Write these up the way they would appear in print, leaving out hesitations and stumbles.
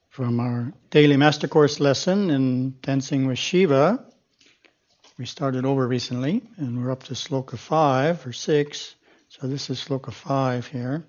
From our daily Master Course lesson in Dancing with Shiva, we started over recently, and we're up to Sloka 5 or 6. So this is Sloka 5 here.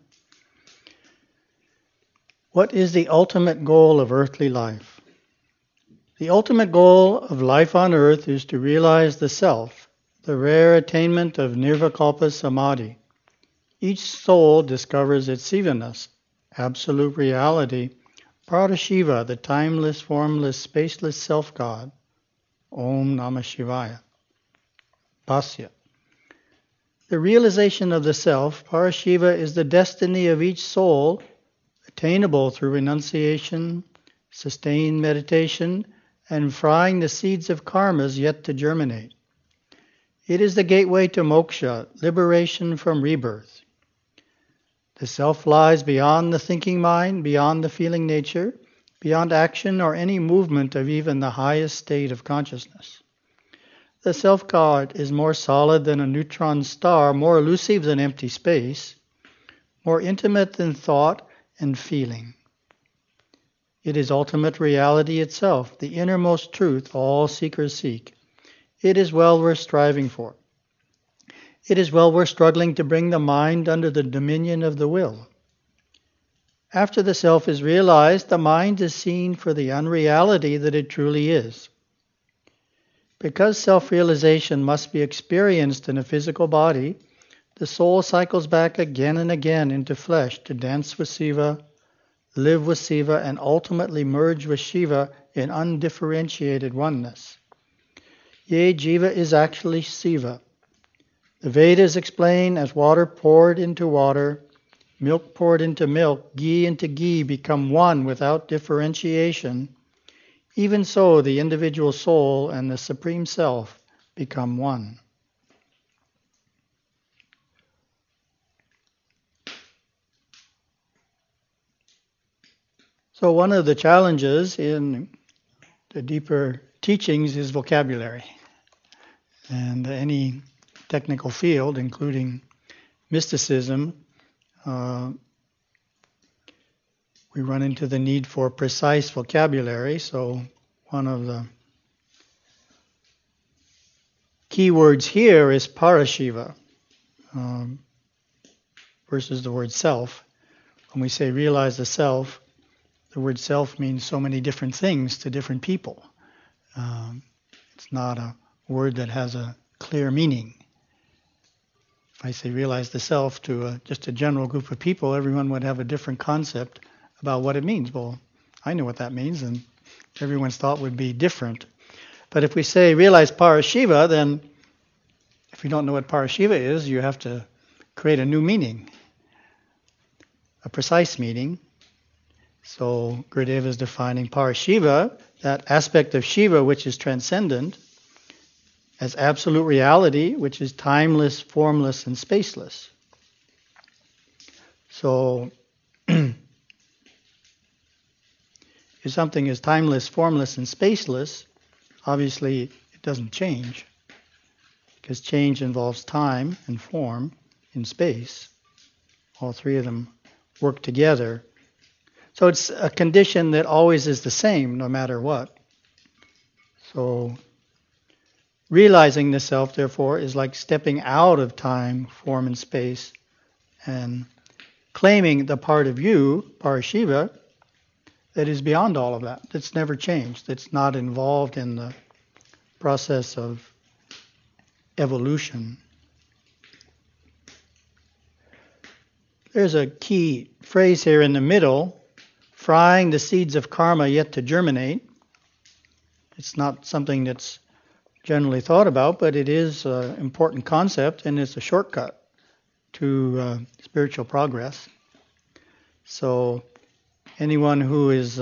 What is the ultimate goal of earthly life? The ultimate goal of life on earth is to realize the self, the rare attainment of Nirvikalpa Samadhi. Each soul discovers its Sivaness, absolute reality, Parashiva, the timeless, formless, spaceless self-God. Om Namah Shivaya. Bhasya. The realization of the self, Parashiva, is the destiny of each soul, attainable through renunciation, sustained meditation, and frying the seeds of karmas yet to germinate. It is the gateway to moksha, liberation from rebirth. The self lies beyond the thinking mind, beyond the feeling nature, beyond action or any movement of even the highest state of consciousness. The self-God is more solid than a neutron star, more elusive than empty space, more intimate than thought and feeling. It is ultimate reality itself, the innermost truth all seekers seek. It is well worth striving for. It is well worth struggling to bring the mind under the dominion of the will. After the self is realized, the mind is seen for the unreality that it truly is. Because self-realization must be experienced in a physical body, the soul cycles back again and again into flesh to dance with Siva, live with Siva, and ultimately merge with Shiva in undifferentiated oneness. Yea, Jiva is actually Siva. The Vedas explain as water poured into water, milk poured into milk, ghee into ghee become one without differentiation. Even so, the individual soul and the Supreme Self become one. So one of the challenges in the deeper teachings is vocabulary. And any technical field, including mysticism, we run into the need for precise vocabulary. So one of the key words here is Parashiva versus the word self. When we say realize the self, the word self means so many different things to different people. It's not a word that has a clear meaning. If I say realize the self to just a general group of people, everyone would have a different concept about what it means. Well, I know what that means, and everyone's thought would be different. But if we say realize Parashiva, then if you don't know what Parashiva is, you have to create a new meaning, a precise meaning. So Gurudeva is defining Parashiva, that aspect of Shiva which is transcendent, as absolute reality, which is timeless, formless, and spaceless. So, if something is timeless, formless, and spaceless, obviously it doesn't change, because change involves time and form in space. All three of them work together. So it's a condition that always is the same, no matter what. So, realizing the self, therefore, is like stepping out of time, form, and space and claiming the part of you, Parashiva, that is beyond all of that, that's never changed, that's not involved in the process of evolution. There's a key phrase here in the middle, frying the seeds of karma yet to germinate. It's not something that's generally thought about, but it is an important concept, and it's a shortcut to spiritual progress. So anyone who is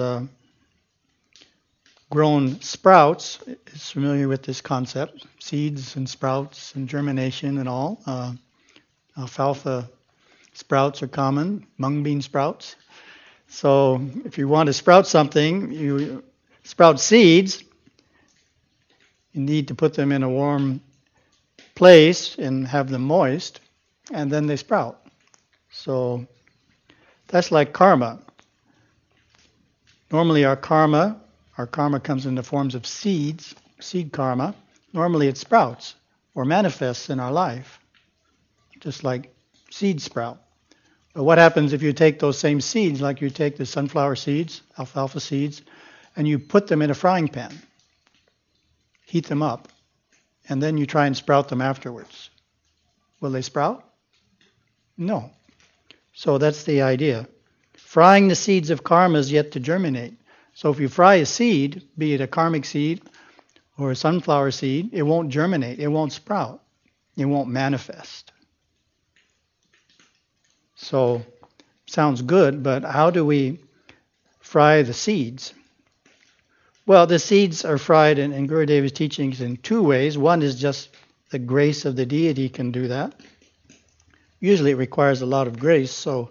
grown sprouts is familiar with this concept, seeds and sprouts and germination and all. Alfalfa sprouts are common, mung bean sprouts. So if you want to sprout something, you sprout seeds. You need to put them in a warm place and have them moist, and then they sprout. So that's like karma. Normally our karma comes in the forms of seeds, seed karma. Normally it sprouts or manifests in our life, just like seeds sprout. But what happens if you take those same seeds, like you take the sunflower seeds, alfalfa seeds, and you put them in a frying pan, heat them up, and then you try and sprout them afterwards? Will they sprout? No. So that's the idea. Frying the seeds of karma is yet to germinate. So if you fry a seed, be it a karmic seed or a sunflower seed, it won't germinate, it won't sprout, it won't manifest. So, sounds good, but how do we fry the seeds? Well, the seeds are fried in Gurudeva's teachings in two ways. One is just the grace of the deity can do that. Usually it requires a lot of grace, so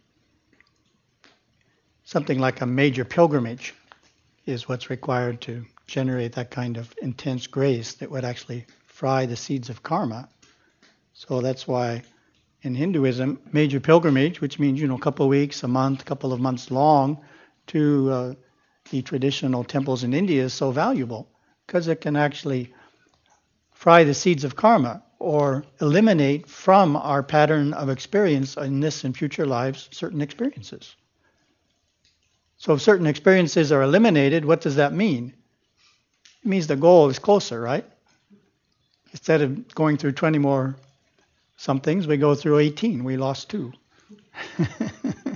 something like a major pilgrimage is what's required to generate that kind of intense grace that would actually fry the seeds of karma. So that's why in Hinduism, major pilgrimage, which means, a couple of weeks, a month, couple of months long, to the traditional temples in India is so valuable, because it can actually fry the seeds of karma or eliminate from our pattern of experience in this and future lives certain experiences. So if certain experiences are eliminated, what does that mean? It means the goal is closer, right? Instead of going through 20 more somethings, we go through 18. We lost 2.